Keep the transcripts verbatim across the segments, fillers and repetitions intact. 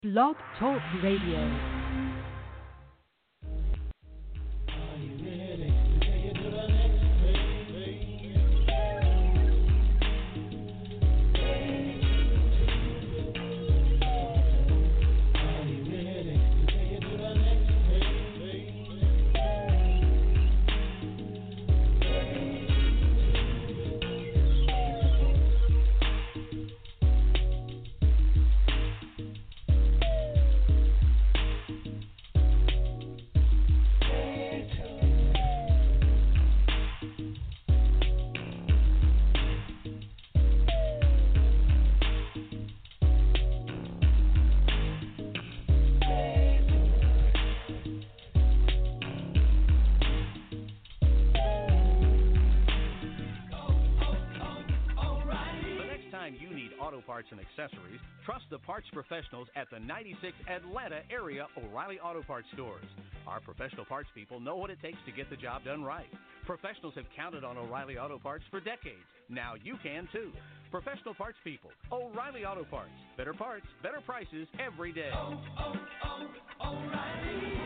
Blog Talk Radio. And accessories, trust the parts professionals at the ninety-six Atlanta area O'Reilly Auto Parts stores. Our professional parts people know what it takes to get the job done right. Professionals have counted on O'Reilly Auto Parts for decades. Now you can too. Professional parts people, O'Reilly Auto Parts. Better parts, better prices every day. Oh, oh, oh, O'Reilly.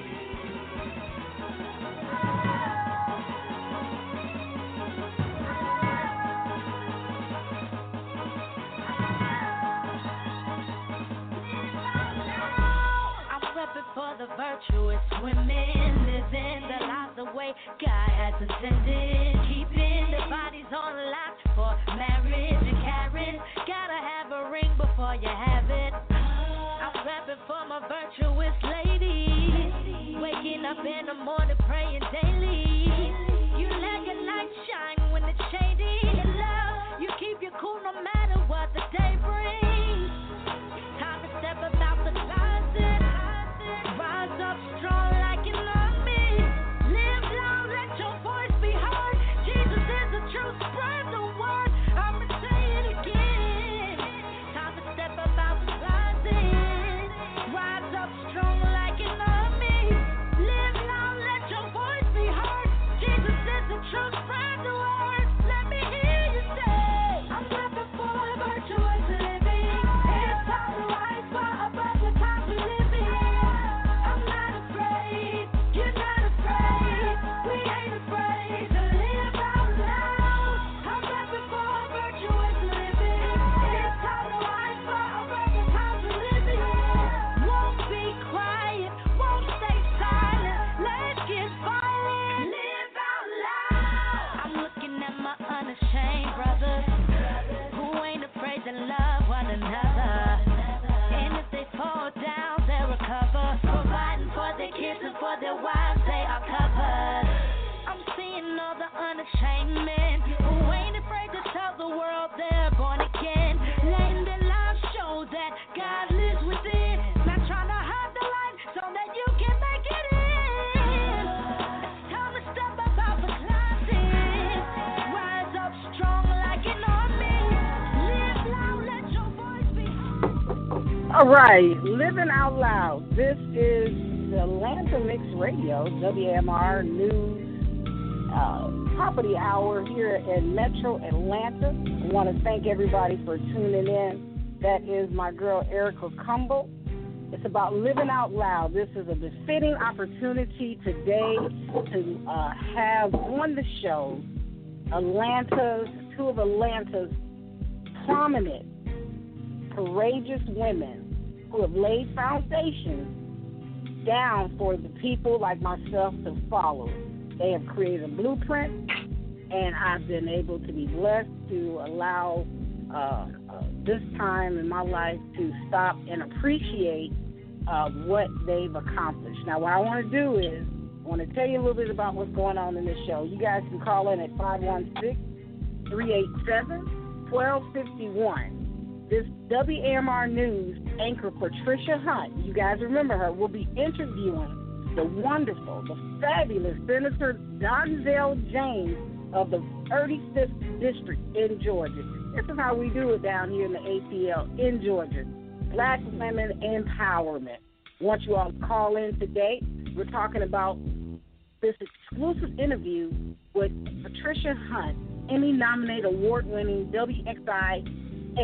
For the virtuous women, living the lives the way God has intended, keeping their bodies on lock for marriage and carrying. Gotta have a ring before you have it. I'm rapping for my virtuous ladies, waking up in the morning praying daily. You let your light shine when it's shady. Love, you keep your cool no matter what the day brings. Time to step about the closet. Rise up strong like an army. Live loud, let your voice be heard. Jesus is the truth, spread the word. I'ma say it again. Time to step up out the closet. Rise up strong like an army. Live loud, let your voice be heard. Jesus is the truth, spread the word. Let me hear you say, I'm rapping for a virtuous living. It's time to rise for a better time to live. For their wives, they are covered. I'm seeing all the unashamed men who ain't afraid to tell the world they're born again, letting their lives show that God lives within. Not trying to hide the light so that you can make it in. It's time to step up out the closet. Rise up strong like an army. Live loud, let your voice be heard. All right, living out loud. This is the Atlanta Mix Radio, W M R News, uh, top of the hour here in Metro Atlanta. I want to thank everybody for tuning in. That is my girl, Erica Cumble. It's about living out loud. This is a befitting opportunity today to uh, have on the show Atlanta's, two of Atlanta's prominent, courageous women who have laid foundations down for the people like myself to follow. They have created a blueprint, and I've been able to be blessed to allow uh, uh, this time in my life to stop and appreciate uh, what they've accomplished. Now, what I want to do is I want to tell you a little bit about what's going on in this show. You guys can call in at five one six, three eight seven, one two five one. This W M R News anchor Patricia Hunt, you guys remember her, will be interviewing the wonderful, the fabulous Senator Donzel James of the thirty-fifth District in Georgia. This is how we do it down here in the A T L in Georgia. Black women empowerment. I want you all to call in today. We're talking about this exclusive interview with Patricia Hunt, Emmy-nominated award-winning W X I A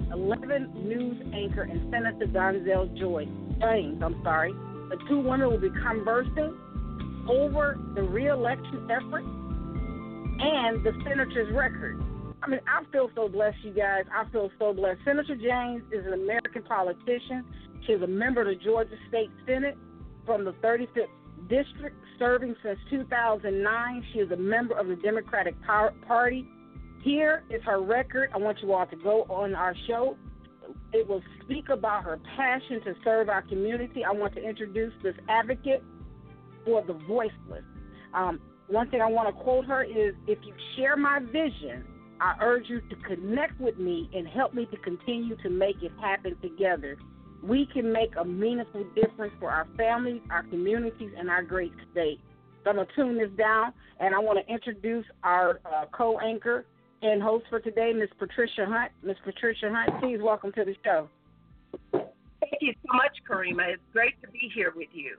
eleven News anchor, and Senator Donzel Joy, James, I'm sorry. The two women will be conversing over the re-election effort and the senator's record. I mean, I feel so blessed, you guys. I feel so blessed. Senator James is an American politician. She's a member of the Georgia State Senate from the thirty-fifth District, serving since two thousand nine. She is a member of the Democratic Party. Here is her record. I want you all to go on our show. It will speak about her passion to serve our community. I want to introduce this advocate for the voiceless. Um, one thing I want to quote her is, if you share my vision, I urge you to connect with me and help me to continue to make it happen together. We can make a meaningful difference for our families, our communities, and our great state. So I'm going to tune this down, and I want to introduce our uh, co-anchor and host for today, Miz Patricia Hunt. Miz Patricia Hunt, please welcome to the show. Thank you so much, Karima. It's great to be here with you.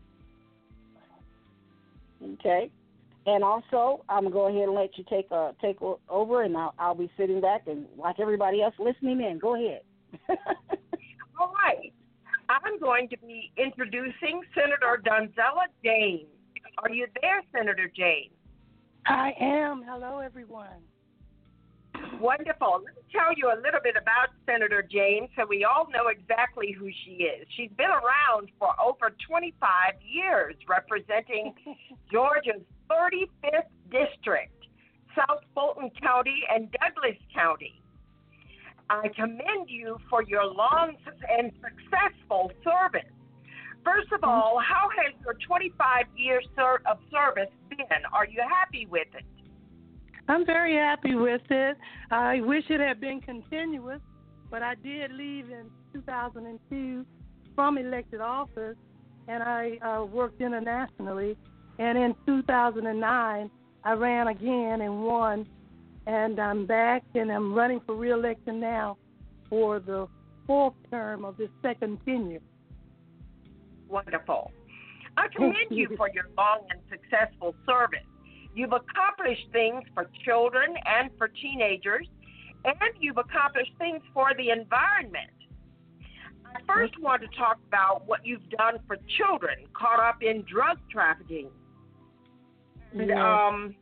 Okay. And also, I'm going to go ahead and let you take uh, take over, and I'll, I'll be sitting back and, like everybody else, listening in. Go ahead. All right. I'm going to be introducing Senator Donzella James. Are you there, Senator James? I am. Hello, everyone. Wonderful. Let me tell you a little bit about Senator James so we all know exactly who she is. She's been around for over twenty-five years representing Georgia's thirty-fifth District, South Fulton County, and Douglas County. I commend you for your long and successful service. First of all, how has your twenty-five years of service been? Are you happy with it? I'm very happy with it. I wish it had been continuous, but I did leave in two thousand two from elected office, and I uh, worked internationally. And in two thousand nine, I ran again and won, and I'm back, and I'm running for re-election now for the fourth term of this second tenure. Wonderful. I commend you for your long and successful service. You've accomplished things for children and for teenagers, and you've accomplished things for the environment. I first want to talk about what you've done for children caught up in drug trafficking. And, um,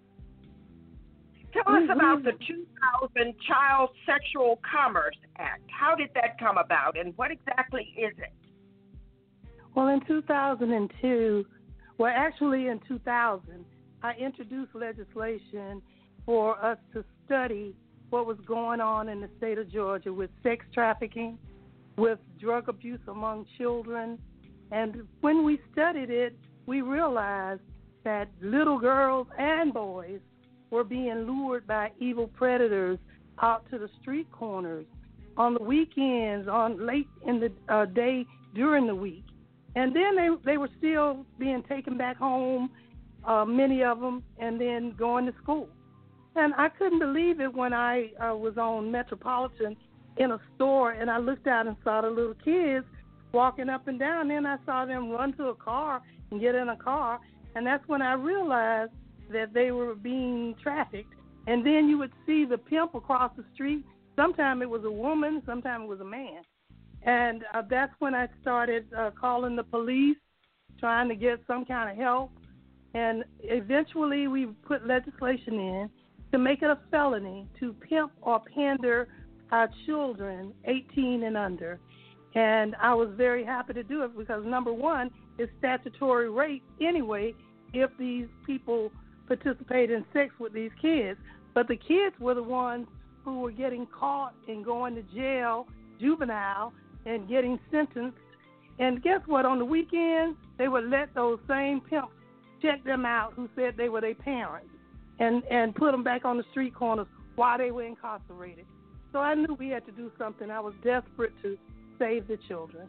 tell us about the two thousand Child Sexual Commerce Act. How did that come about, and what exactly is it? Well, in two thousand two, well, actually in two thousand, I introduced legislation for us to study what was going on in the state of Georgia with sex trafficking, with drug abuse among children. And when we studied it, we realized that little girls and boys were being lured by evil predators out to the street corners on the weekends, on late in the uh, day during the week. And then they, they were still being taken back home, Uh, many of them, and then going to school. And I couldn't believe it when I uh, was on Metropolitan in a store, and I looked out and saw the little kids walking up and down. Then I saw them run to a car and get in a car, and that's when I realized that they were being trafficked. And then you would see the pimp across the street. Sometimes it was a woman, sometimes it was a man. And uh, that's when I started uh, calling the police, trying to get some kind of help. And eventually we put legislation in to make it a felony to pimp or pander our children eighteen and under. And I was very happy to do it because, number one, it's statutory rape anyway if these people participate in sex with these kids. But the kids were the ones who were getting caught and going to jail, juvenile, and getting sentenced. And guess what? On the weekends, they would let those same pimps check them out who said they were their parents and, and put them back on the street corners while they were incarcerated. So I knew we had to do something. I was desperate to save the children.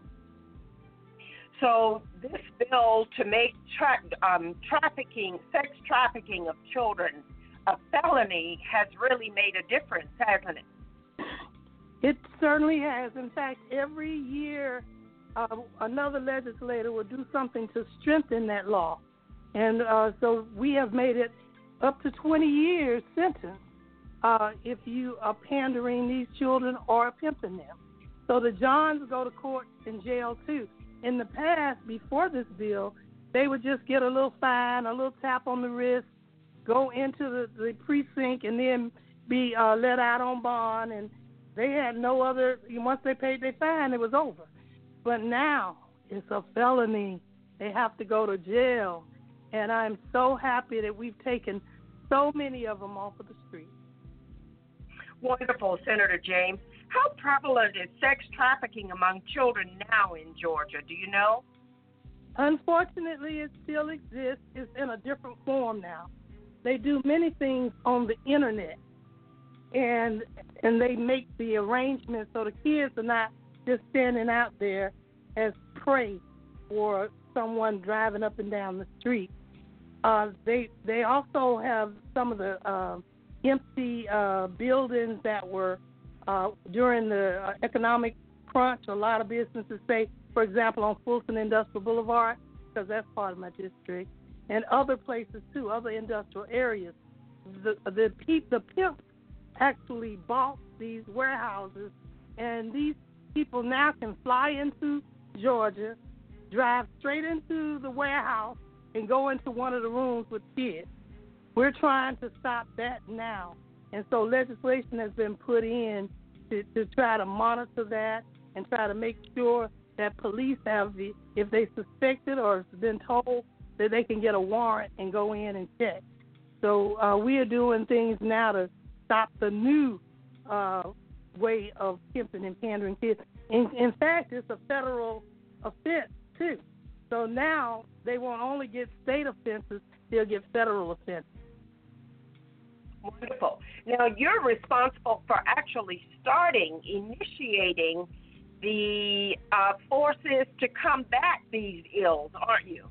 So this bill to make tra- um, trafficking, sex trafficking of children a felony has really made a difference, hasn't it? It certainly has. In fact, every year uh, another legislator will do something to strengthen that law. And uh, so we have made it up to twenty years sentence uh, if you are pandering these children or pimping them. So the Johns go to court and jail too. In the past, before this bill, they would just get a little fine, a little tap on the wrist, go into the, the precinct, and then be uh, let out on bond. And they had no other, once they paid their fine, it was over. But now it's a felony. They have to go to jail. And I'm so happy that we've taken so many of them off of the street. Wonderful, Senator James. How prevalent is sex trafficking among children now in Georgia? Do you know? Unfortunately, it still exists. It's in a different form now. They do many things on the internet, and and they make the arrangements so the kids are not just standing out there as prey for someone driving up and down the street. Uh, they they also have some of the uh, empty uh, buildings that were uh, during the uh, economic crunch. A lot of businesses say, for example, on Fulton Industrial Boulevard, because that's part of my district, and other places too, other industrial areas. The the, pe- the pimps actually bought these warehouses, and these people now can fly into Georgia, drive straight into the warehouse, and go into one of the rooms with kids. We're trying to stop that now. And so legislation has been put in to, to try to monitor that and try to make sure that police have the, if they suspect it or have been told, that they can get a warrant and go in and check. So uh, we are doing things now to stop the new uh, way of pimping and pandering kids. In, in fact, it's a federal offense, too. So now they won't only get state offenses, they'll get federal offenses. Wonderful. Now, you're responsible for actually starting, initiating the uh, forces to combat these ills, aren't you?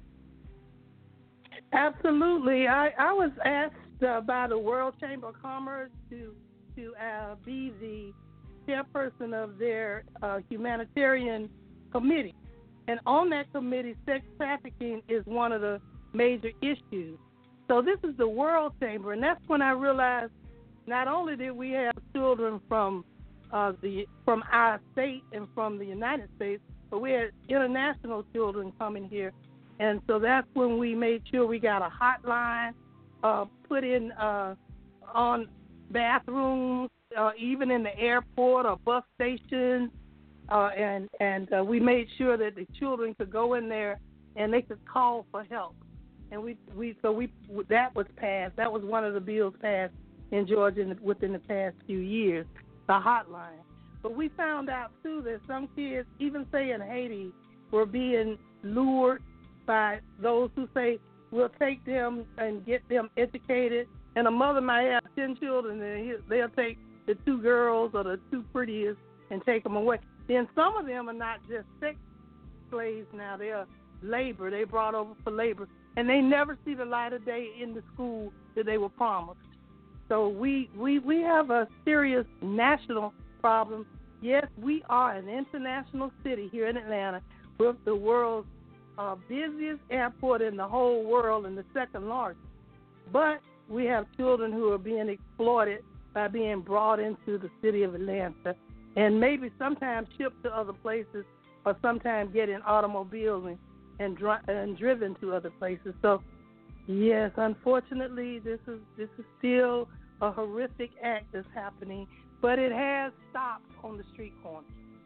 Absolutely. I, I was asked uh, by the World Chamber of Commerce to, to uh, be the chairperson of their uh, humanitarian committee. And on that committee, sex trafficking is one of the major issues. So this is the World Chamber, and that's when I realized not only did we have children from uh, the from our state and from the United States, but we had international children coming here. And so that's when we made sure we got a hotline uh, put in uh, on bathrooms, uh, even in the airport or bus stations. Uh, and and uh, we made sure that the children could go in there and they could call for help. And we we so we that was passed. That was one of the bills passed in Georgia in the, within the past few years, the hotline. But we found out too that some kids, even say in Haiti, were being lured by those who say we'll take them and get them educated. And a mother might have ten children, and they'll take the two girls or the two prettiest and take them away. Then some of them are not just sex slaves now. They're labor. They brought over for labor. And they never see the light of day in the school that they were promised. So we, we, we have a serious national problem. Yes, we are an international city here in Atlanta with the world's uh, busiest airport in the whole world and the second largest. But we have children who are being exploited by being brought into the city of Atlanta and maybe sometimes shipped to other places or sometimes get in automobiles and, and, dri- and driven to other places. So, yes, unfortunately, this is this is still a horrific act that's happening, but it has stopped on the street corners.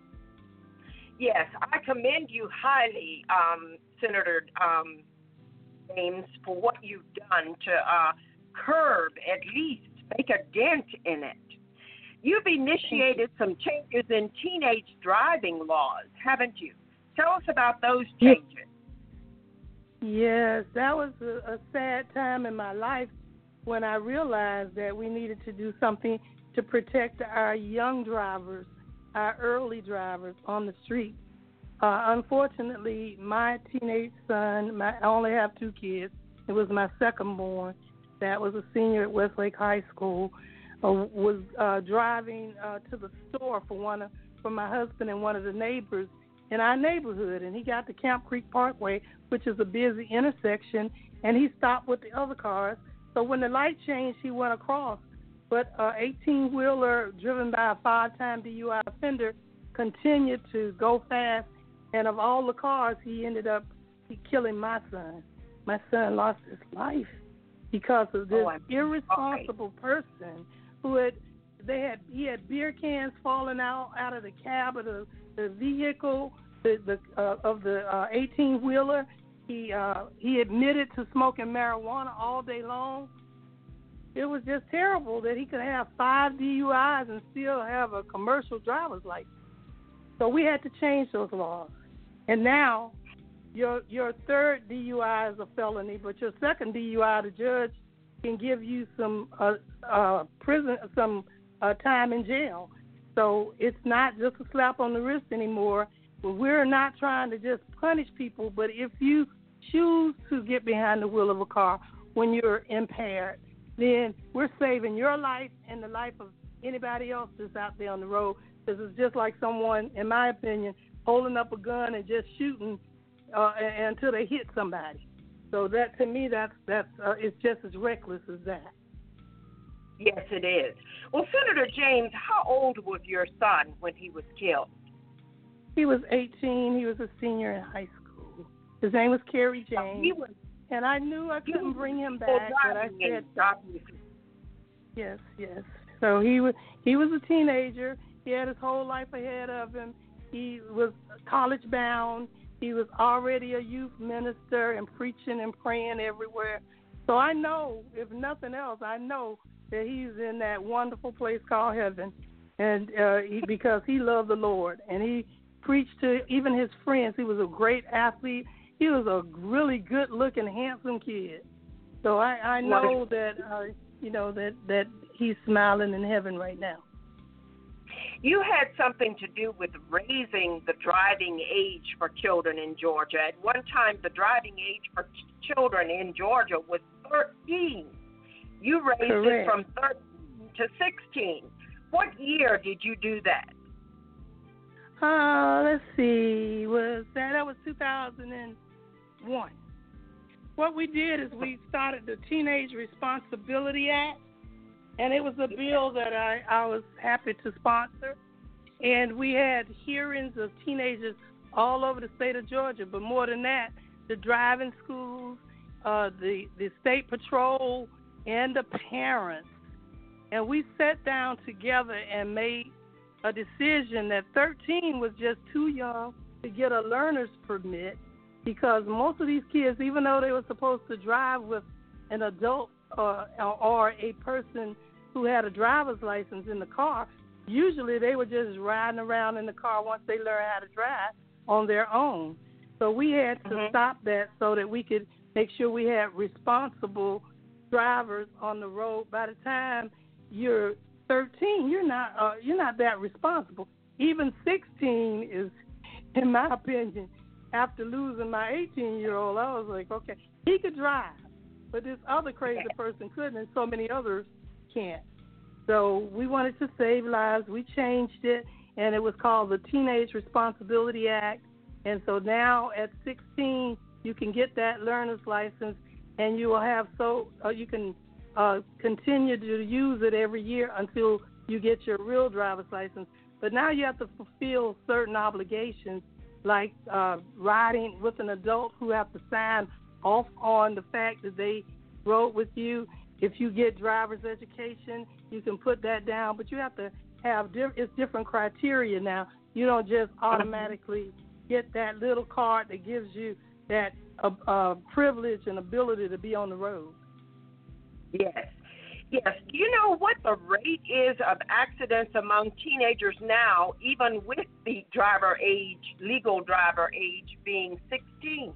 Yes, I commend you highly, um, Senator um, James, for what you've done to uh, curb, at least make a dent in it. You've initiated some changes in teenage driving laws, haven't you? Tell us about those changes. Yes, that was a, a sad time in my life when I realized that we needed to do something to protect our young drivers, our early drivers on the street. Uh, unfortunately, my teenage son, my, I only have two kids. It was my second born that was a senior at Westlake High School, uh, was uh, driving uh, to the store for one of, for my husband and one of the neighbors in our neighborhood, and he got to Camp Creek Parkway, which is a busy intersection, and he stopped with the other cars. So when the light changed, he went across. but an eighteen-wheeler driven by a five-time D U I offender continued to go fast, and of all the cars, he ended up killing my son. My son lost his life because of this oh, irresponsible person who had they had he had beer cans falling out out of the cab of the, the vehicle the, the uh, of the uh, eighteen-wheeler. He uh, he admitted to smoking marijuana all day long. It was just terrible that he could have five D U Is and still have a commercial driver's license. So we had to change those laws. And now your your third D U I is a felony, but your second D U I, the judge can give you some uh, uh, prison, some uh, time in jail. So it's not just a slap on the wrist anymore. We're not trying to just punish people, but if you choose to get behind the wheel of a car when you're impaired, then we're saving your life and the life of anybody else that's out there on the road. This is just like someone, in my opinion, holding up a gun and just shooting uh, until they hit somebody. So that, to me, that's that's uh, it's just as reckless as that. Yes, it is. Well, Senator James, how old was your son when he was killed? He was eighteen. He was a senior in high school. His name was Kerry James. He was, and I knew I couldn't bring him back, but I said, yes, yes. So he was he was a teenager. He had his whole life ahead of him. He was college bound. He was already a youth minister and preaching and praying everywhere. So I know, if nothing else, I know that he's in that wonderful place called heaven, and uh, he, because he loved the Lord, and he preached to even his friends. He was a great athlete. He was a really good-looking, handsome kid. So I, I know that uh, you know that, that he's smiling in heaven right now. You had something to do with raising the driving age for children in Georgia. At one time, the driving age for ch- children in Georgia was thirteen. You raised Correct. it from thirteen to sixteen. What year did you do that? Uh, let's see. Was that that was two thousand one? What we did is we started the Teenage Responsibility Act, and it was a bill that I, I was happy to sponsor. And we had hearings of teenagers all over the state of Georgia. But more than that, the driving schools, uh, the, the state patrol, and the parents. And we sat down together and made a decision that thirteen was just too young to get a learner's permit, because most of these kids, even though they were supposed to drive with an adult uh, or a person who had a driver's license in the car, usually they were just riding around in the car once they learned how to drive on their own. So we had to mm-hmm. stop that so that we could make sure we had responsible drivers on the road. By the time you're thirteen, you're not uh, you're not that responsible. Even sixteen is, in my opinion, after losing my eighteen-year-old, I was like, okay, he could drive, but this other crazy person couldn't, and so many others can't. So we wanted to save lives. We changed it, and it was called the Teenage Responsibility Act. And so now at sixteen, you can get that learner's license, and you will have so uh, you can uh, continue to use it every year until you get your real driver's license. But now you have to fulfill certain obligations, like uh, riding with an adult who have to sign off on the fact that they rode with you. If you get driver's education, you can put that down, but you have to have diff- it's different criteria now. You don't just automatically get that little card that gives you that uh, uh, privilege and ability to be on the road. Yes. Yes. Do you know what the rate is of accidents among teenagers now, even with the driver age, legal driver age being sixteen?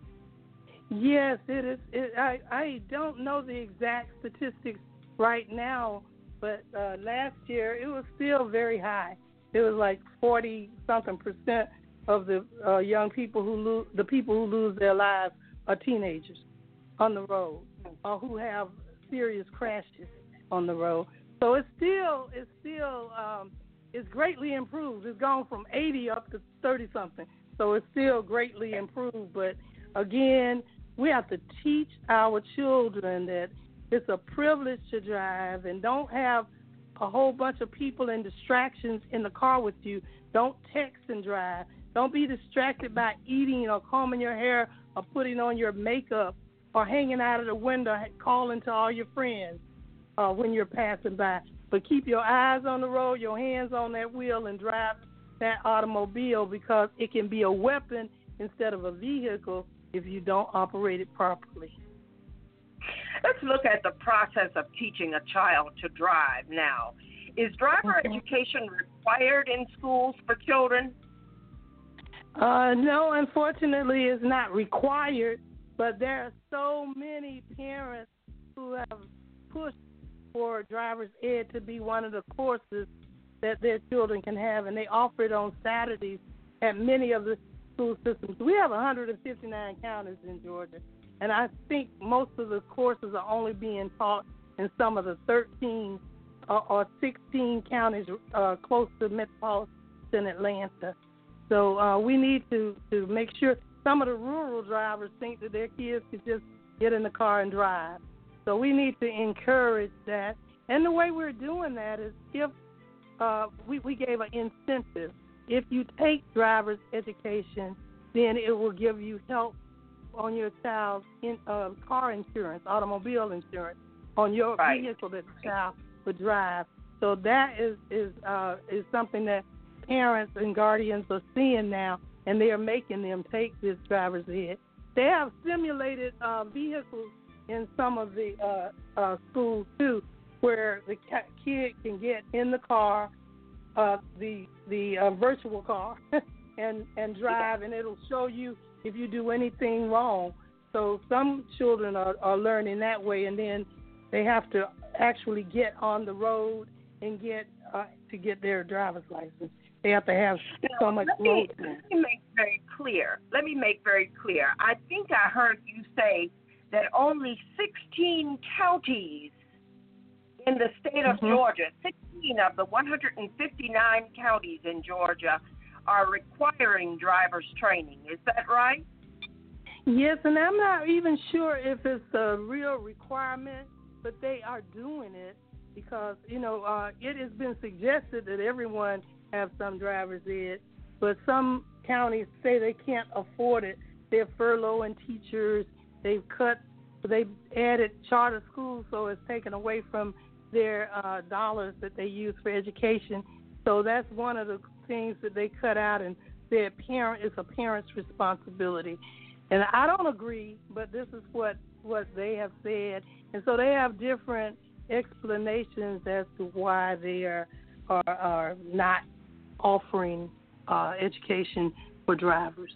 Yes, it is. It, I, I don't know the exact statistics right now, but uh, last year it was still very high. It was like forty-something percent of the uh, young people who lose, the people who lose their lives are teenagers on the road or who have serious crashes on the road. So it's still, it's still, um, it's greatly improved. It's gone from eighty up to thirty-something. So it's still greatly improved. But again, we have to teach our children that it's a privilege to drive, and don't have a whole bunch of people and distractions in the car with you. Don't text and drive. Don't be distracted by eating or combing your hair or putting on your makeup or hanging out of the window calling to all your friends uh, when you're passing by. But keep your eyes on the road, your hands on that wheel, and drive that automobile, because it can be a weapon instead of a vehicle if you don't operate it properly. Let's look at the process of teaching a child to drive now. Is driver mm-hmm. education required in schools for children? Uh, no, unfortunately, it's not required, but there are so many parents who have pushed for driver's ed to be one of the courses that their children can have, and they offer it on Saturdays at many of the school systems. We have one hundred fifty-nine counties in Georgia, and I think most of the courses are only being taught in some of the thirteen uh, or sixteen counties uh, close to metropolitan Atlanta. So uh, we need to, to make sure. Some of the rural drivers think that their kids could just get in the car and drive. So we need to encourage that. And the way we're doing that is if uh, we, we gave an incentive. If you take driver's education, then it will give you help on your child's in, uh, car insurance, automobile insurance, on your right. vehicle that the child would drive. So that is is uh, is something that parents and guardians are seeing now, and they are making them take this driver's ed. They have simulated uh, vehicles in some of the uh, uh, schools, too, where the kid can get in the car, uh, the the uh, virtual car, and, and drive, and it'll show you if you do anything wrong. So some children are, are learning that way, and then they have to actually get on the road and get uh, to get their driver's license. They have to have now, so much let me, road let me make very clear. Let me make very clear. I think I heard you say that only sixteen counties in the state of mm-hmm. Georgia, sixteen of the one hundred fifty-nine counties in Georgia, are requiring driver's training. Is that right? Yes, and I'm not even sure if it's a real requirement, but they are doing it because, you know, uh, it has been suggested that everyone have some driver's ed, but some counties say they can't afford it. They're furloughing teachers. They've cut, they've added charter schools, so it's taken away from their uh, dollars that they use for education. So that's one of the things that they cut out, and said parent it's a parent's responsibility. And I don't agree, but this is what, what they have said. And so they have different explanations as to why they are are, are not offering uh, education for drivers.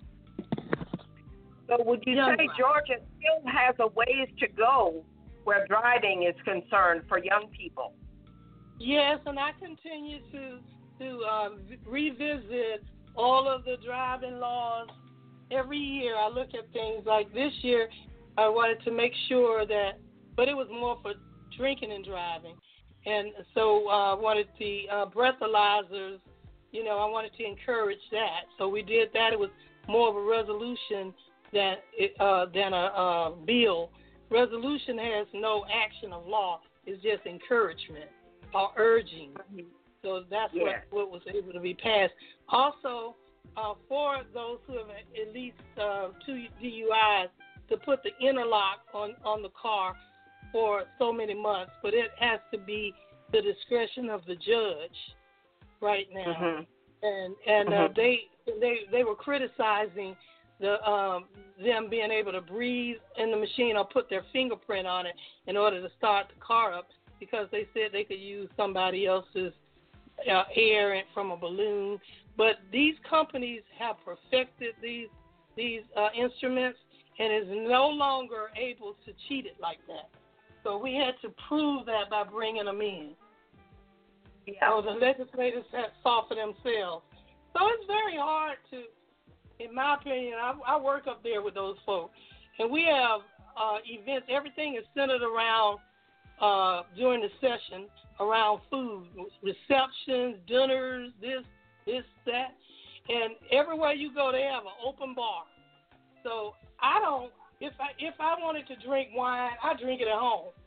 So would you young say Georgia still has a ways to go where driving is concerned for young people? Yes, and I continue to to uh, revisit all of the driving laws. Every year I look at things like this year I wanted to make sure that, but it was more for drinking and driving. And so I uh, wanted the uh, breathalyzers. You know, I wanted to encourage that. So we did that. It was more of a resolution than, uh, than a uh, bill. Resolution has no action of law. It's just encouragement or urging. So that's yeah. what, what was able to be passed. Also, uh, for those who have at least uh, two D U Is, to put the interlock on, on the car for so many months. But it has to be the discretion of the judge right now, mm-hmm. and and mm-hmm. uh, they they they were criticizing the um, them being able to breathe in the machine or put their fingerprint on it in order to start the car up, because they said they could use somebody else's uh, air from a balloon. But these companies have perfected these these uh, instruments and is no longer able to cheat it like that. So we had to prove that by bringing them in. Yeah. So the legislators have fought for themselves. So it's very hard to, in my opinion, I, I work up there with those folks, and we have uh, events. Everything is centered around, uh, during the session, around food, receptions, dinners, this, this, that. And everywhere you go, they have an open bar. So I don't, if I if I wanted to drink wine, I drink it at home.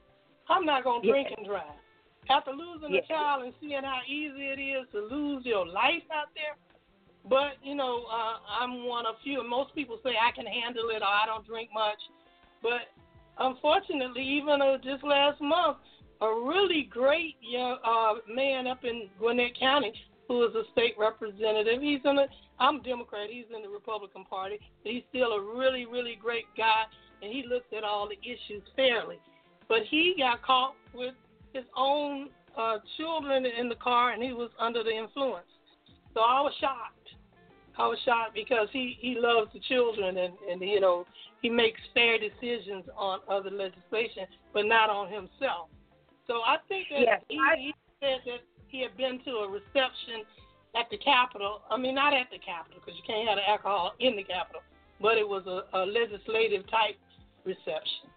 I'm not going to Yeah. drink and drive. After losing Yeah. a child and seeing how easy it is to lose your life out there, but, you know, uh, I'm one of few, and most people say I can handle it or I don't drink much. But unfortunately, even uh, just last month, a really great young uh, man up in Gwinnett County who is a state representative, he's in the, I'm Democrat, he's in the Republican Party, but he's still a really, really great guy, and he looks at all the issues fairly. But he got caught with his own uh, children in the car, and he was under the influence. So I was shocked. I was shocked because he, he loves the children and, and, you know, he makes fair decisions on other legislation, but not on himself. So I think that Yes, he, I, he said that he had been to a reception at the Capitol. I mean, not at the Capitol because you can't have alcohol in the Capitol, but it was a, a legislative type reception.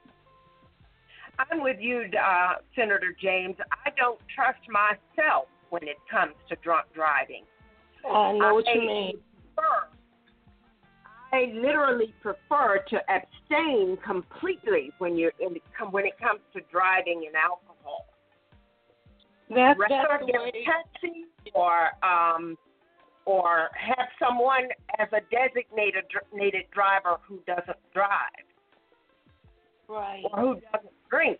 I'm with you, uh, Senator James. I don't trust myself when it comes to drunk driving. I know what I you mean. Prefer, I literally prefer to abstain completely when you're in the, when it comes to driving and alcohol. That, Rather that's the get way. a taxi or um, or have someone as a designated designated driver who doesn't drive Right. or who doesn't drink.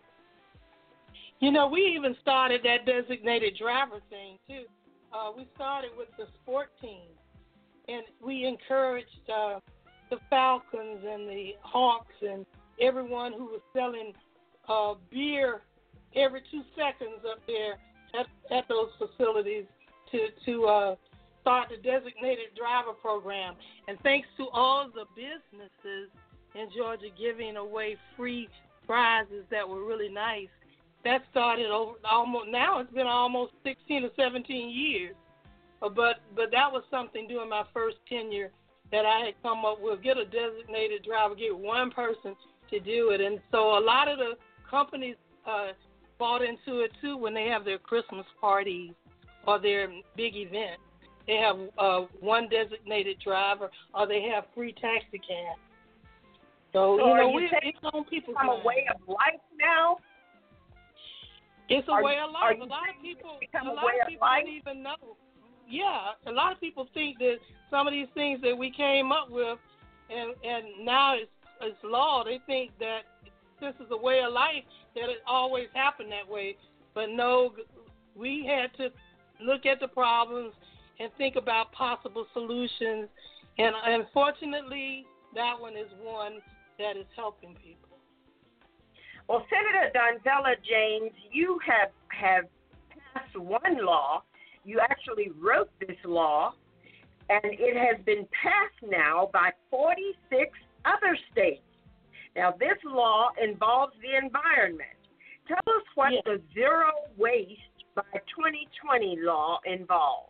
You know, we even started that designated driver thing, too. Uh, we started with the sport team, and we encouraged uh, the Falcons and the Hawks and everyone who was selling uh, beer every two seconds up there at, at those facilities to, to uh, start the designated driver program. And thanks to all the businesses in Georgia giving away free prizes that were really nice, that started over almost, now it's been almost sixteen or seventeen years. Uh, but but that was something during my first tenure that I had come up with. Get a designated driver, get one person to do it. And so a lot of the companies uh, bought into it too when they have their Christmas parties or their big events. They have uh, one designated driver or they have free taxi cabs. So, So you are know, you we, saying it's on people's Become a minds. way of life now. It's a Are way you- of are life. you A lot of saying people, it's become a a lot way of of people life? don't even know. Yeah, a lot of people think that some of these things that we came up with, and and now it's it's law. They think that this is a way of life, that it always happened that way. But no, we had to look at the problems and think about possible solutions. And unfortunately, that one is one that is helping people. Well, Senator Donzella James, you have, have passed one law. You actually wrote this law, and it has been passed now by forty-six other states. Now, this law involves the environment. Tell us what Yes. the Zero Waste by twenty twenty law involves.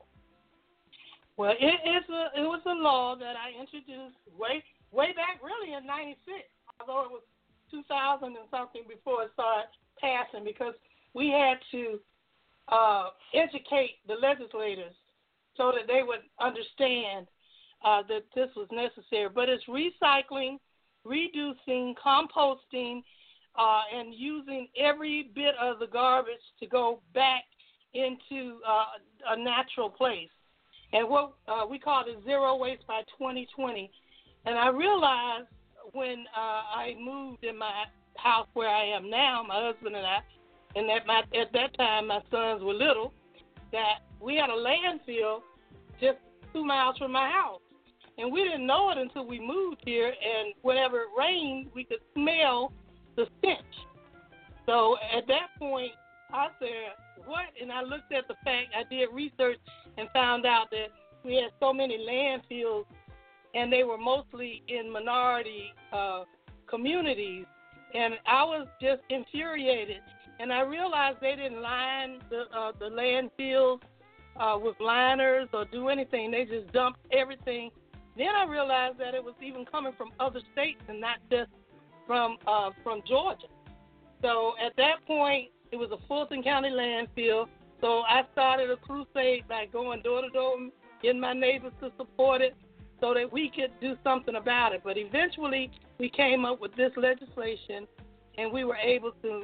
Well, it is a it was a law that I introduced way way back really in ninety-six, although it was two thousand and something before it started passing, because we had to uh, educate the legislators so that they would understand uh, that this was necessary. But it's recycling, reducing, composting, uh, and using every bit of the garbage to go back into uh, a natural place. And what uh, we call it Zero Waste by twenty twenty. And I realized when uh, I moved in my house where I am now, my husband and I, and at, my, at that time my sons were little, that we had a landfill just two miles from my house. And we didn't know it until we moved here, and whenever it rained, we could smell the stench. So at that point, I said, what? And I looked at the fact, I did research and found out that we had so many landfills, and they were mostly in minority uh, communities. And I was just infuriated. And I realized they didn't line the, uh, the landfills uh, with liners or do anything. They just dumped everything. Then I realized that it was even coming from other states and not just from uh, from Georgia. So at that point, it was a Fulton County landfill. So I started a crusade by going door to door, getting my neighbors to support it so that we could do something about it. But eventually, we came up with this legislation, and we were able to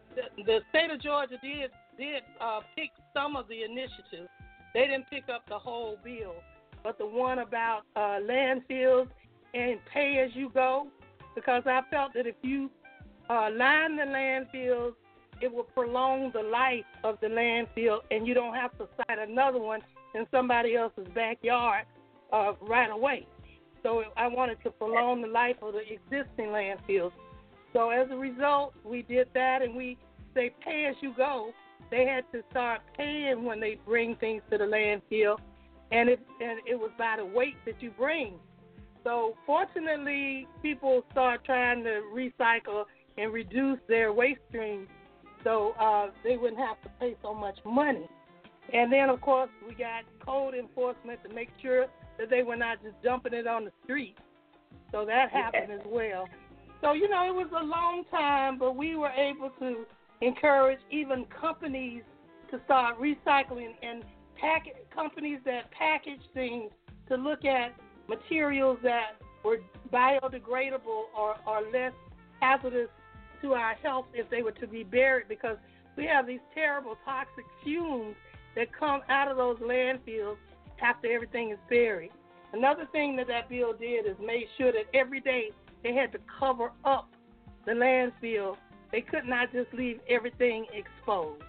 the, the state of Georgia did did uh, pick some of the initiatives. They didn't pick up the whole bill, but the one about uh, landfills and pay as you go, because I felt that if you uh, line the landfills, it will prolong the life of the landfill, and you don't have to site another one in somebody else's backyard uh, right away. So I wanted to prolong the life of the existing landfills. So as a result, we did that, and we say pay as you go. They had to start paying when they bring things to the landfill, and it and it was by the weight that you bring. So fortunately, people start trying to recycle and reduce their waste streams, so uh, they wouldn't have to pay so much money. And then, of course, we got code enforcement to make sure that they were not just dumping it on the street. So that happened as well. So, you know, it was a long time, but we were able to encourage even companies to start recycling, and pack- companies that package things to look at materials that were biodegradable or, or less hazardous to our health if they were to be buried, because we have these terrible toxic fumes that come out of those landfills after everything is buried. Another thing that that bill did is made sure that every day they had to cover up the landfill. They could not just leave everything exposed.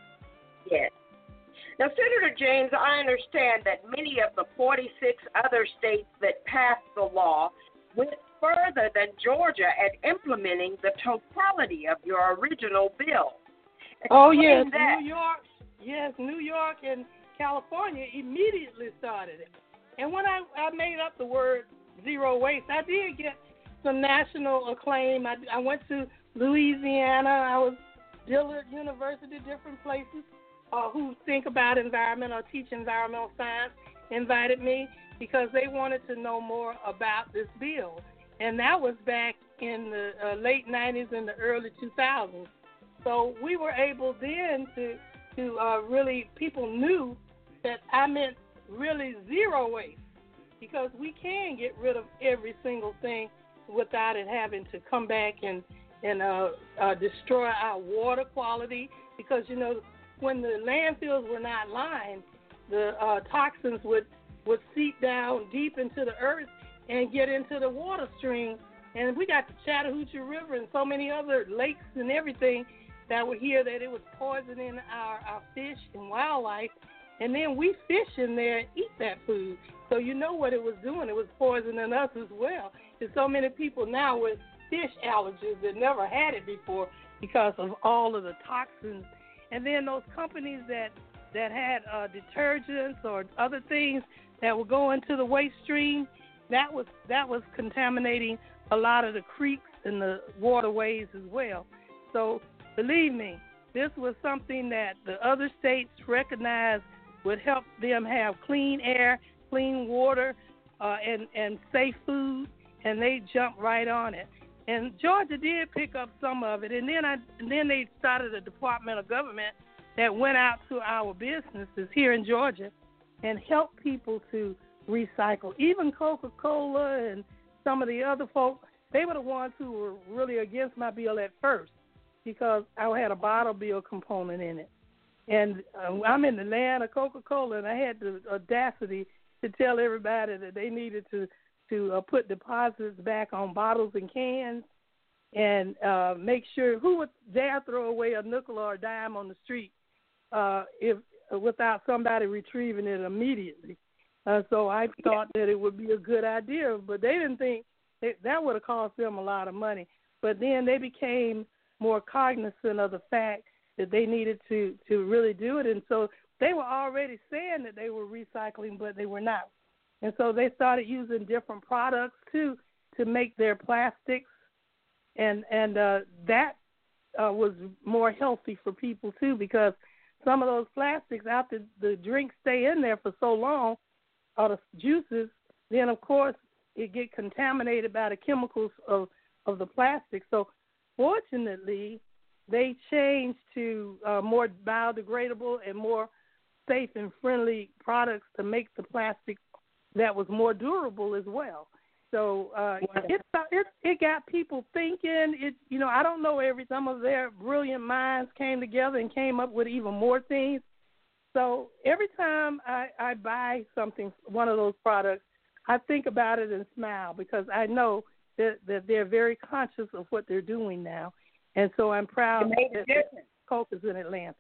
Yes. Now, Senator James, I understand that many of the forty-six other states that passed the law went further than Georgia at implementing the totality of your original bill. Oh, yes, that. New York, yes, New York and California immediately started it. And when I, I made up the word zero waste, I did get some national acclaim. I, I went to Louisiana. I was Dillard University, different places uh, who think about environment or teach environmental science invited me because they wanted to know more about this bill. And that was back in the uh, late nineties and the early two thousands. So we were able then to, to uh, really, people knew that I meant really zero waste, because we can get rid of every single thing without it having to come back and, and uh, uh, destroy our water quality. Because, you know, when the landfills were not lined, the uh, toxins would, would seep down deep into the earth and get into the water stream. And we got the Chattahoochee River and so many other lakes and everything that were here that it was poisoning our, our fish and wildlife. And then we fish in there and eat that food. So you know what it was doing. It was poisoning us as well. There's so many people now with fish allergies that never had it before because of all of the toxins. And then those companies that, that had uh, detergents or other things that were going to the waste stream, that was that was contaminating a lot of the creeks and the waterways as well. So believe me, this was something that the other states recognized would help them have clean air, clean water, uh, and, and safe food, and they jumped right on it. And Georgia did pick up some of it, and then I and then they started a Department of Government that went out to our businesses here in Georgia and helped people to recycle. Even Coca-Cola and some of the other folks, they were the ones who were really against my bill at first because I had a bottle bill component in it. And uh, I'm in the land of Coca-Cola, and I had the audacity to tell everybody that they needed to, to uh, put deposits back on bottles and cans and uh, make sure who would dare throw away a nickel or a dime on the street uh, if uh, without somebody retrieving it immediately. Uh, so I thought that it would be a good idea, but they didn't think that, that would have cost them a lot of money. But then they became more cognizant of the fact that they needed to, to really do it. And so they were already saying that they were recycling, but they were not. And so they started using different products, too, to make their plastics. And, and uh, that uh, was more healthy for people, too, because some of those plastics, after the drinks stay in there for so long, or the juices, then, of course, it get contaminated by the chemicals of, of the plastic. So, fortunately, they changed to uh, more biodegradable and more safe and friendly products to make the plastic that was more durable as well. So uh, it, it it got people thinking. It you know I don't know every some of their brilliant minds came together and came up with even more things. So every time I, I buy something, one of those products, I think about it and smile because I know that, that they're very conscious of what they're doing now, and so I'm proud that Coke is in Atlanta.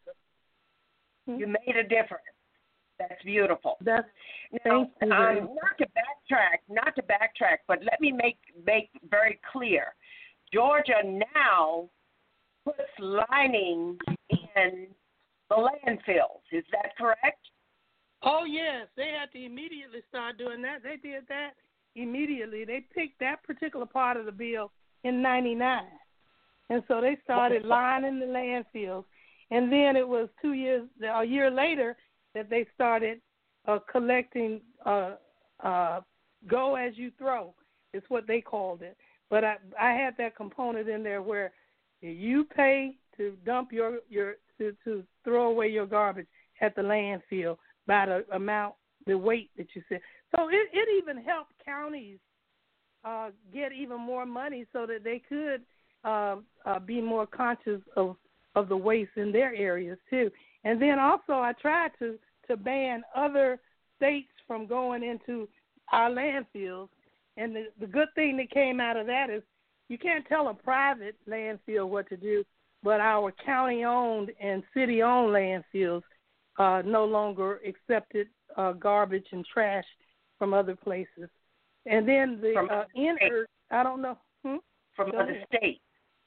You made a difference. That's beautiful. That's now, thank you. Um, not to backtrack, not to backtrack, but let me make make very clear. Georgia now puts lining in the landfills. Is that correct? Oh yes, they had to immediately start doing that. They did that immediately. They picked that particular part of the bill in ninety-nine, and so they started lining the landfills. And then it was two years, a year later, that they started uh, collecting uh, uh, go as you throw. Is what they called it. But I, I had that component in there where you pay to dump your your to, to throw away your garbage at the landfill by the amount, the weight that you said. So it, it even helped counties uh, get even more money so that they could uh, uh, be more conscious of of the waste in their areas too. And then also I tried to, to ban other states from going into our landfills. And the, the good thing that came out of that is you can't tell a private landfill what to do, but our county-owned and city-owned landfills uh, no longer accepted uh, garbage and trash from other places. And then the uh, inner, I don't know. Hmm? From Go other ahead. states.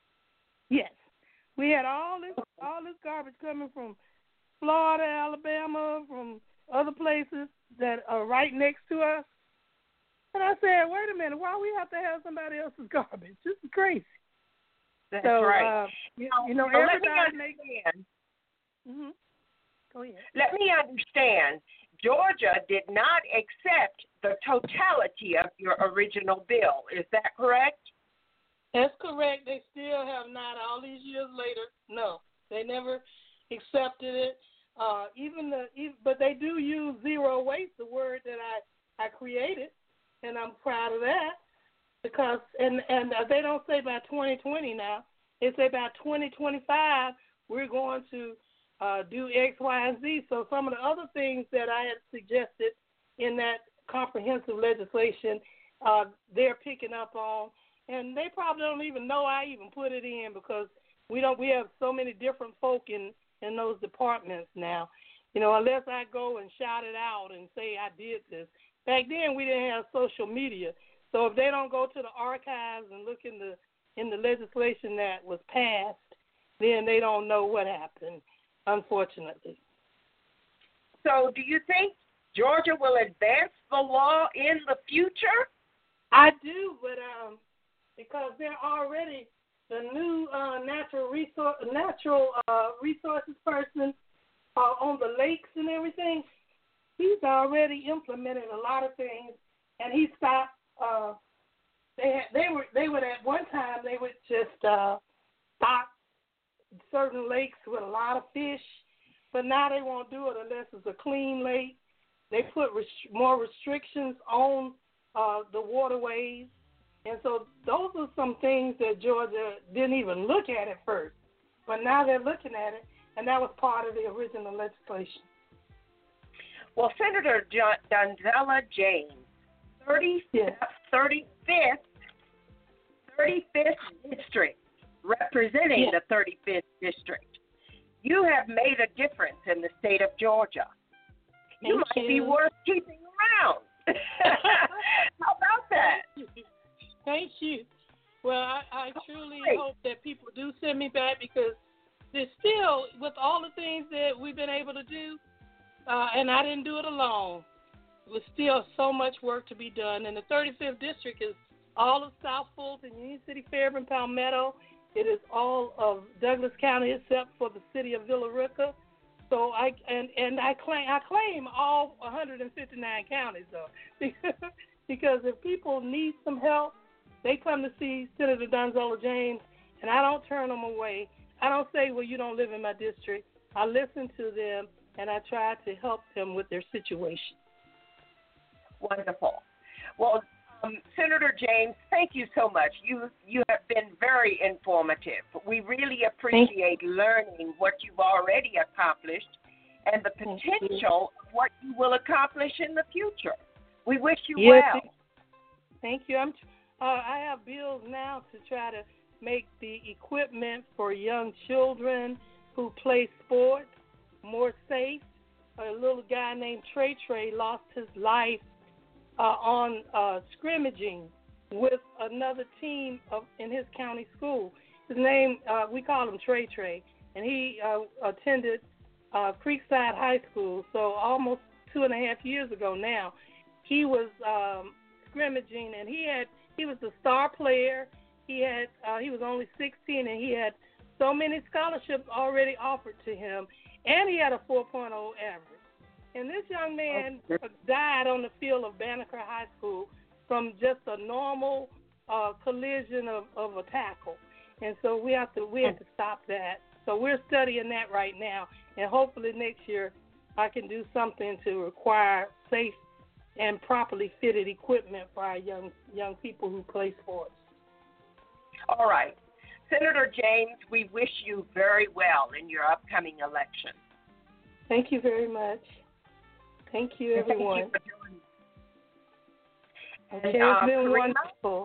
Yes. We had all this all this garbage coming from Florida, Alabama, from other places that are right next to us. And I said, wait a minute, why we have to have somebody else's garbage? This is crazy. That's so, right. Uh, you, you know, so everybody let me makes... understand. Mm-hmm. Go ahead. Let me understand. Georgia did not accept the totality of your original bill. Is that correct? That's correct. They still have not, all these years later. No, they never accepted it. Uh, even the, even, but they do use zero waste, the word that I, I created, and I'm proud of that because, and and they don't say by twenty twenty now. They say by twenty twenty-five we're going to uh, do X, Y, and Z. So some of the other things that I had suggested in that comprehensive legislation, uh, they're picking up on. And they probably don't even know I even put it in because we don't. We have so many different folk in, in those departments now. You know, unless I go and shout it out and say I did this. Back then we didn't have social media, so if they don't go to the archives and look in the in the legislation that was passed, then they don't know what happened. Unfortunately. So, do you think Georgia will advance the law in the future? I do, but um. because they're already the new uh, natural resource natural uh, resources person uh, on the lakes and everything. He's already implemented a lot of things, and he stopped. Uh, they had, they were they would at one time they would just uh, stock certain lakes with a lot of fish, but now they won't do it unless it's a clean lake. They put rest- more restrictions on uh, the waterways. And so those are some things that Georgia didn't even look at at first. But now they're looking at it, and that was part of the original legislation. Well, Senator John, Donzella James, thirty-fifth, thirty-fifth, thirty-fifth District, representing yeah. the thirty-fifth District. You have made a difference in the state of Georgia. You Thank might you. be worth keeping around. How about that? Thank you. Well, I, I truly hope that people do send me back because there's still, with all the things that we've been able to do, uh, and I didn't do it alone, there's still so much work to be done. And the thirty-fifth District is all of South Fulton, Union City, Fairburn, Palmetto. It is all of Douglas County except for the city of Villa Rica. So I and, and I claim I claim all one hundred fifty-nine counties though, because if people need some help, they come to see Senator Donzella James, and I don't turn them away. I don't say, well, you don't live in my district. I listen to them, and I try to help them with their situation. Wonderful. Well, Um, Senator James, thank you so much. You you have been very informative. We really appreciate learning what you've already accomplished and the potential of what you will accomplish in the future. We wish you yes, well. Thank you. I'm. Uh, I have bills now to try to make the equipment for young children who play sports more safe. A little guy named Trey Trey lost his life uh, on uh, scrimmaging with another team of, in his county school. His name, uh, we call him Trey Trey, and he uh, attended uh, Creekside High School. So almost two and a half years ago now, he was um, scrimmaging, and he had he was the star player. He had uh, he was only sixteen, and he had so many scholarships already offered to him, and he had a four point oh average. And this young man okay. died on the field of Banneker High School from just a normal uh, collision of, of a tackle. And so we have to we have to stop that. So we're studying that right now, and hopefully next year I can do something to require safe and properly fitted equipment for our young young people who play sports. All right. Senator James, we wish you very well in your upcoming election. Thank you very much. Thank you, everyone. Thank you for okay, and, uh, it's been Karima, wonderful.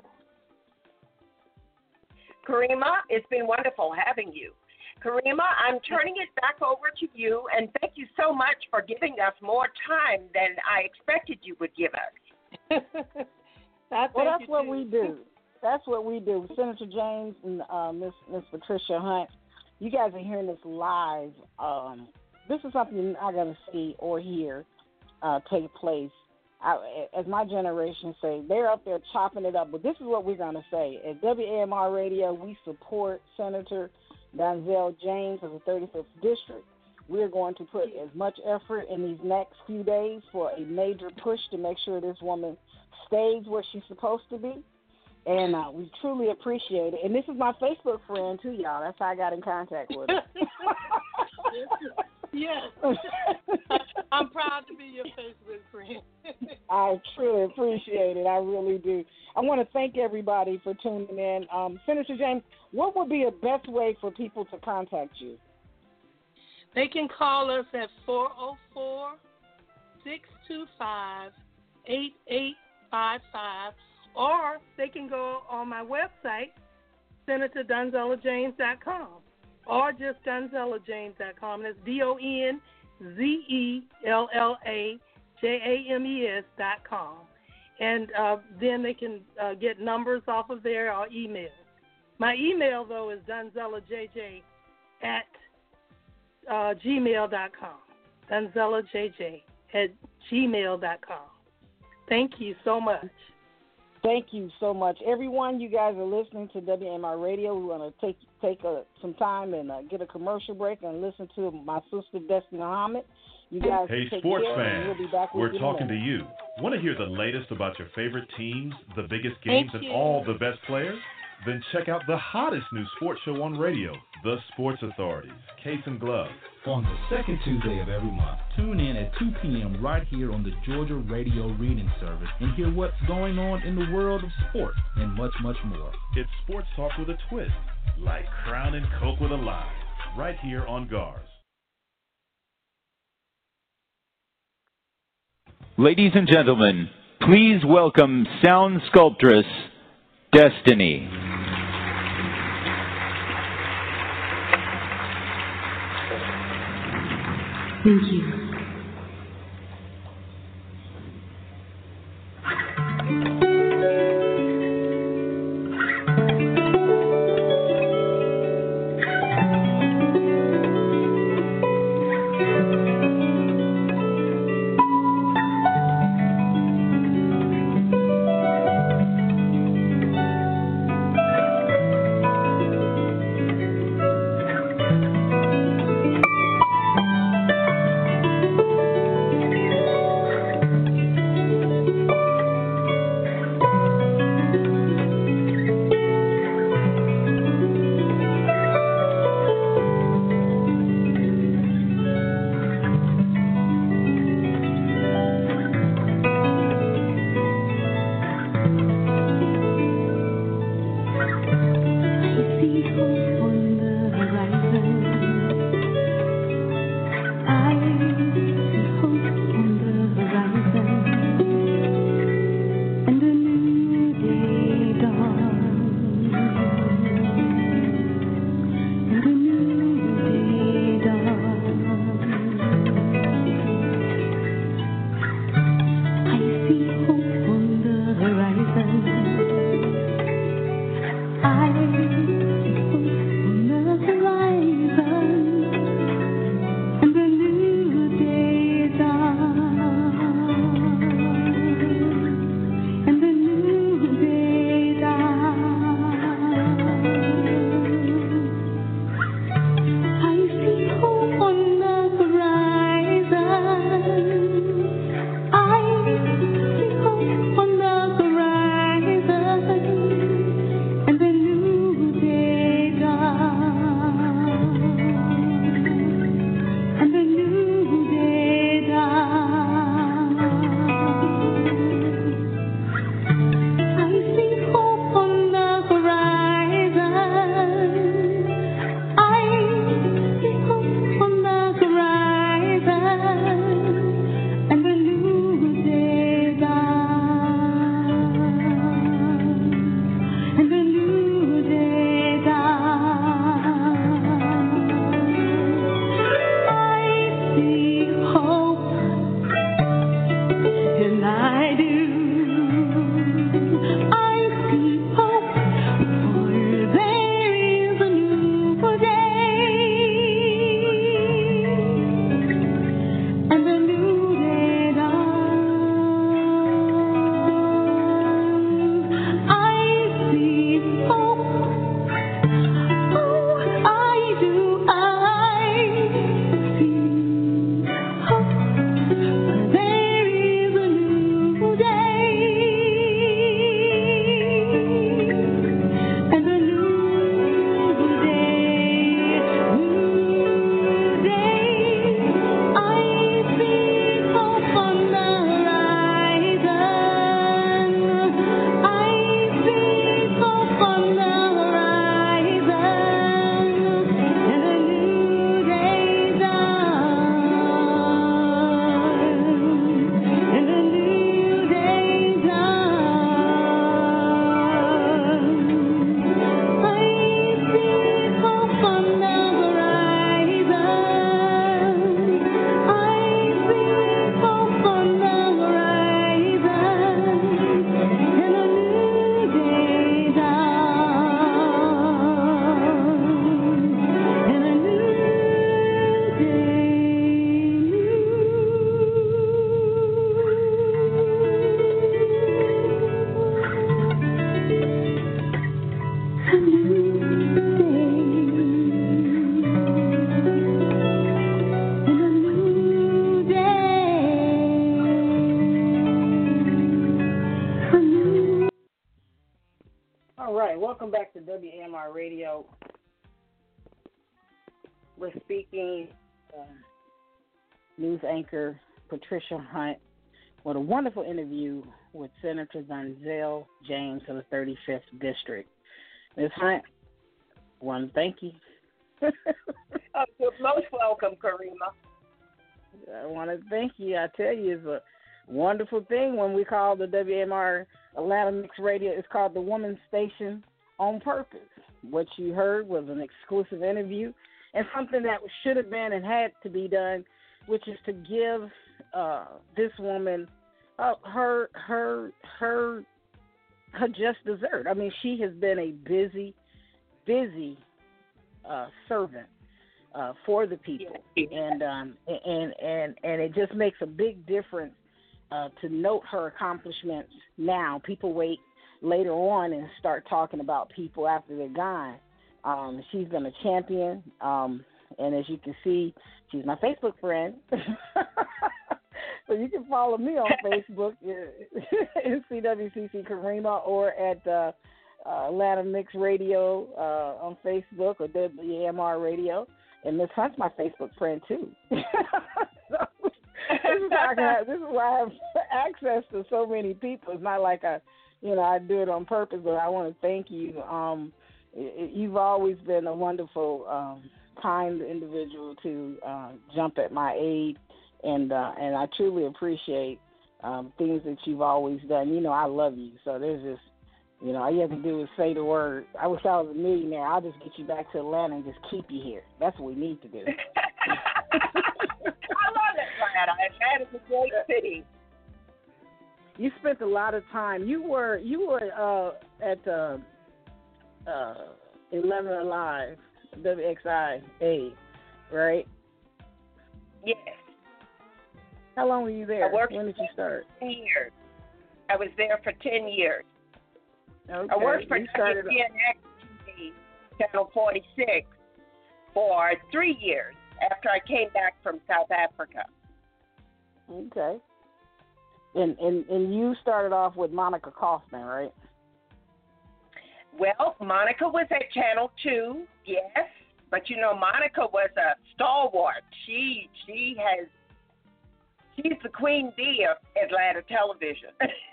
Karima, it's been wonderful having you. Karima, I'm turning it back over to you, and thank you so much for giving us more time than I expected you would give us. well, that's what we do. That's what we do. Senator James and uh, Miss Miss Patricia Hunt, you guys are hearing this live. Um, this is something you're not going to see or hear uh, take place. I, as my generation say, they're up there chopping it up, but this is what we're going to say. At W A M R Radio, we support Senator Donzell James of the thirty-fifth District. We're going to put as much effort in these next few days for a major push to make sure this woman stays where she's supposed to be. And uh, we truly appreciate it. And this is my Facebook friend, too, y'all. That's how I got in contact with her. Yes. I'm proud to be your Facebook friend. I truly appreciate it. I really do. I want to thank everybody for tuning in. Um, Senator James, what would be a best way for people to contact you? They can call us at four oh four, six two five, eight eight five five, or they can go on my website, senator donzella james dot com, or just donzella james dot com. That's D O N Z E L L A J A M E S dot com. And uh, then they can uh, get numbers off of there or email. My email, though, is donzellajj at uh, gmail dot com. donzellajj at gmail dot com. Thank you so much. Thank you so much. Everyone, you guys are listening to W M R Radio. We want to take take a, some time and uh, get a commercial break and listen to my sister, Destiny Muhammad. You guys hey, take sports care, fans, we'll be back with we're you talking to tomorrow. you. Want to hear the latest about your favorite teams, the biggest games, and all the best players? Then check out the hottest new sports show on radio, The Sports Authorities, Case and Glove. On the second Tuesday of every month, tune in at two p.m. right here on the Georgia Radio Reading Service and hear what's going on in the world of sports and much, much more. It's sports talk with a twist, like Crown and Coke with a lime, right here on G A R S. Ladies and gentlemen, please welcome sound sculptress Destiny. Thank you. Welcome back to W A M R Radio. We're speaking uh, news anchor Patricia Hunt with a wonderful interview with Senator Donzell James of the thirty-fifth District. Miz Hunt, I want to thank you. uh, you're most welcome, Karima. I want to thank you. I tell you, it's a wonderful thing when we call the W A M R Atlanta Mix Radio. It's called the Woman Station on Purpose. What you heard was an exclusive interview and something that should have been and had to be done, which is to give uh, this woman uh, her her her her just dessert. I mean, she has been a busy, busy uh, servant uh, for the people, and um, and and and it just makes a big difference uh, to note her accomplishments now. People wait later on and start talking about people after they're gone. Um, she's been a champion, um, and as you can see, she's my Facebook friend. So you can follow me on Facebook, in C W C C Karima, or at uh, uh, Atlanta Mix Radio uh, on Facebook, or W A M R Radio. And Miss Hunt's my Facebook friend, too. So, this, is how I can have, this is why I have access to so many people. It's not like I, you know, I do it on purpose, but I want to thank you. Um, you've always been a wonderful, um, kind individual to uh, jump at my aid, and uh, and I truly appreciate um, things that you've always done. You know, I love you, so there's just, you know, all you have to do is say the word. I wish I was a millionaire. I'll just get you back to Atlanta and just keep you here. That's what we need to do. I love Atlanta. Atlanta's a great city. You spent a lot of time. You were you were uh, at uh, uh, eleven Alive, W X I A, right? Yes. How long were you there? I worked when did you start? Ten years. I was there for ten years. Okay. I worked for you started W G N X T V, Channel forty-six, for three years after I came back from South Africa. Okay. And, and and you started off with Monica Kaufman, right? Well, Monica was at Channel two, yes, but you know, Monica was a stalwart. She she has she's the queen bee of Atlanta television.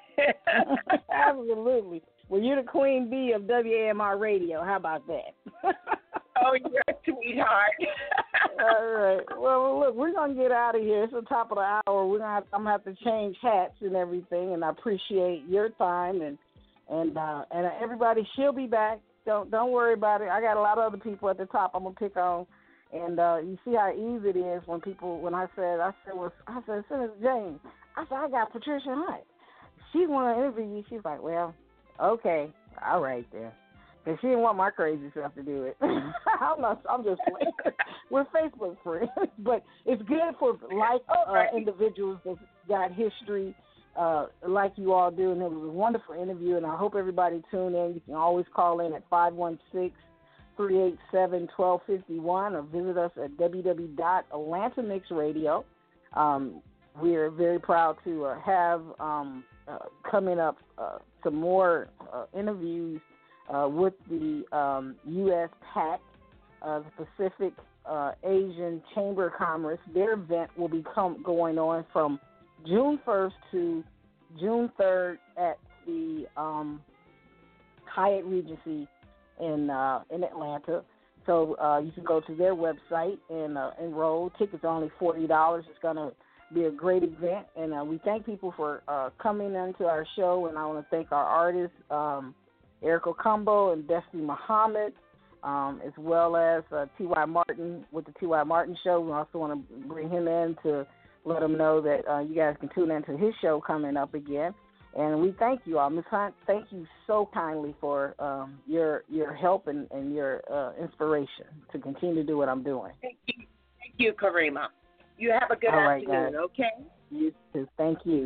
Absolutely. Well, you're the queen bee of W A M R Radio. How about that? Oh, you're a sweetheart. All right. Well, look, we're gonna get out of here. It's the top of the hour. We're gonna have, I'm gonna have to change hats and everything. And I appreciate your time and and uh, and everybody. She'll be back. Don't don't worry about it. I got a lot of other people at the top I'm gonna pick on. And uh, you see how easy it is when people when I said I said well I said Senator James. I said I got Patricia Hunt. She's want to interview you. She's like, well, okay, all right then. Because she didn't want my crazy self to do it. I'm not. I'm just playing. We're Facebook friends, but it's good for like uh, individuals that got history uh, like you all do. And it was a wonderful interview, and I hope everybody tune in. You can always call in at five one six, three eight seven, one two five one or visit us at w w w dot atlanta mix radio. Um, we're very proud to uh, have um, uh, coming up uh, some more uh, interviews Uh, with the um, U S PAC, uh, the Pacific uh, Asian Chamber of Commerce. Their event will be come, going on from June first to June third at the um, Hyatt Regency in uh, in Atlanta. So uh, you can go to their website and uh, enroll. Tickets are only forty dollars. It's going to be a great event, and uh, we thank people for uh, coming into our show, and I want to thank our artists, um, Eric Ocumbo and Destiny Muhammad, um, as well as uh, T Y. Martin with the T Y. Martin Show. We also want to bring him in to let him know that uh, you guys can tune into his show coming up again. And we thank you all. Miz Hunt, thank you so kindly for um, your your help and, and your uh, inspiration to continue to do what I'm doing. Thank you, thank you, Karima. You have a good all right, afternoon, guys. okay? You too. Thank you.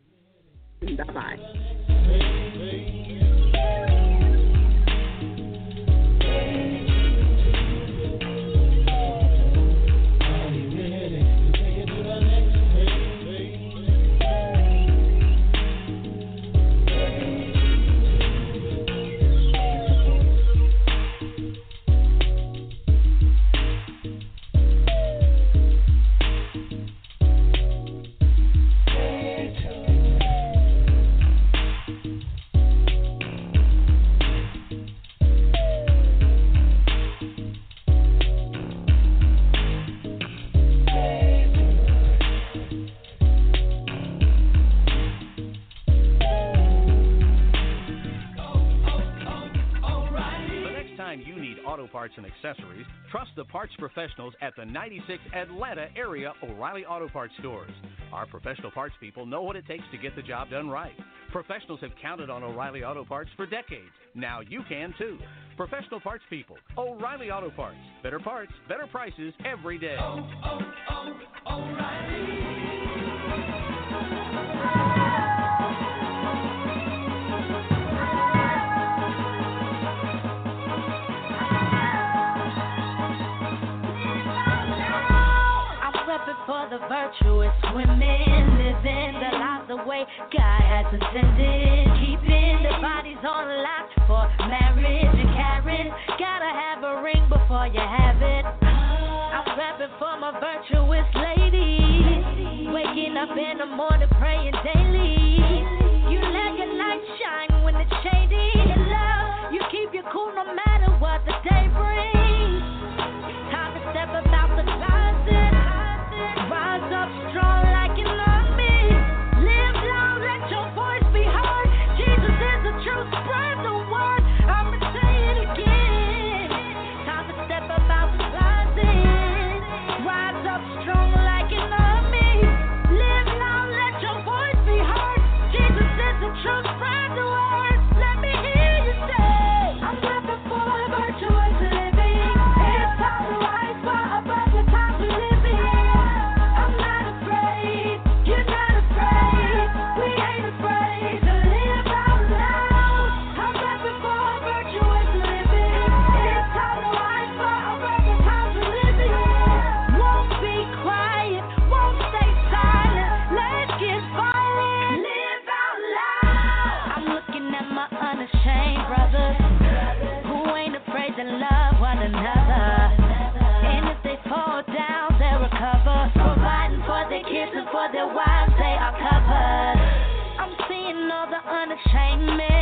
Bye-bye. Parts and accessories, trust the parts professionals at the ninety-six Atlanta area O'Reilly Auto Parts stores. Our professional parts people know what it takes to get the job done right. Professionals have counted on O'Reilly Auto Parts for decades. Now you can too. Professional parts people, O'Reilly Auto Parts. Better parts, better prices every day. Oh, oh, oh, O'Reilly. For the virtuous women, living the lives the way God has intended, keeping the bodies on lock for marriage and carrying. Gotta have a ring before you have it. I'm rapping for my virtuous ladies, waking up in the morning praying daily. You let your light shine when it's shady. Love, you keep your cool no matter what. another. And if they fall down, they recover. Providing for their kids and for their wives, they are covered. I'm seeing all the unashamed men.